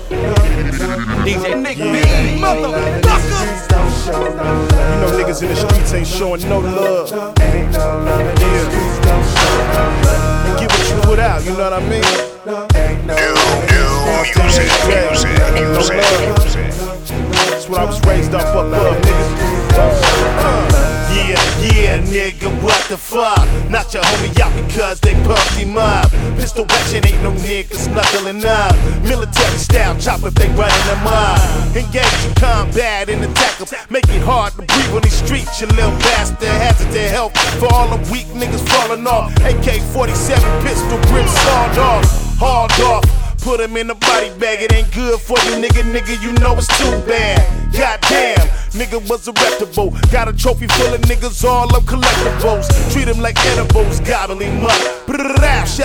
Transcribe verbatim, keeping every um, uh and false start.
D J Nick B, motherfucker. You know niggas in the streets ain't showing no love. Yeah. You get what you put out, you know what I mean? New, new music, music, music, music. That's what I was raised off of, love, nigga. Yeah, yeah, nigga, what the fuck? Knock your homie out because they pumped him up. Pistol action, ain't no niggas knuckling up. Military style chop if they running them up. Engage in combat and attack them. Make it hard to breathe on these streets, you little bastard. Hazard to help for all the weak niggas falling off. A K forty-seven pistol grip sawed off, hauled off. Put him in the body bag, it ain't good for you, nigga, nigga, you know it's too bad. Goddamn, nigga was arrestable. Got a trophy full of niggas, all up collectibles. Treat him like edibles, gobble him up. Brrrr, chef